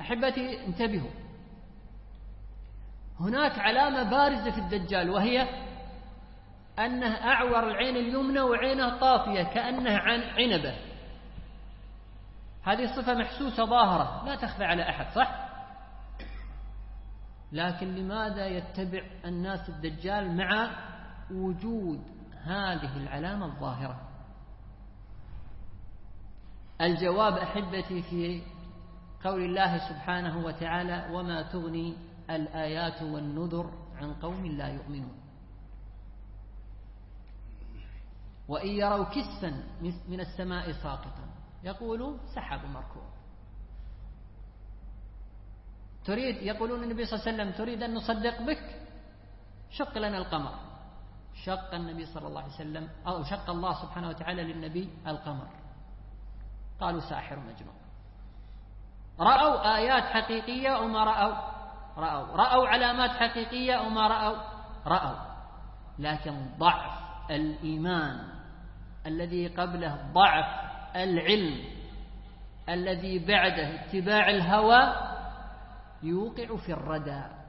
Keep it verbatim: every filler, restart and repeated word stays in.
أحبتي انتبهوا، هناك علامة بارزة في الدجال، وهي أنه أعور العين اليمنى وعينه طافية كأنه عنبة. هذه صفة محسوسة ظاهرة لا تخفى على أحد، صح؟ لكن لماذا يتبع الناس الدجال مع وجود هذه العلامة الظاهرة؟ الجواب أحبتي في قول الله سبحانه وتعالى: وما تغني الآيات والنذر عن قوم لا يؤمنون. وإن يروا كسفا من السماء ساقطا يقولوا سحاب مركوب. تريد، يقولون النبي صلى الله عليه وسلم: تريد أن نصدق بك؟ شق لنا القمر. شق النبي صلى الله عليه وسلم أو شق الله سبحانه وتعالى للنبي القمر. قالوا ساحر مجنون. رأوا آيات حقيقية أو ما رأوا؟ رأوا. رأوا علامات حقيقية أو ما رأوا؟ رأوا. لكن ضعف الإيمان الذي قبله ضعف العلم الذي بعده اتباع الهوى يوقع في الردى.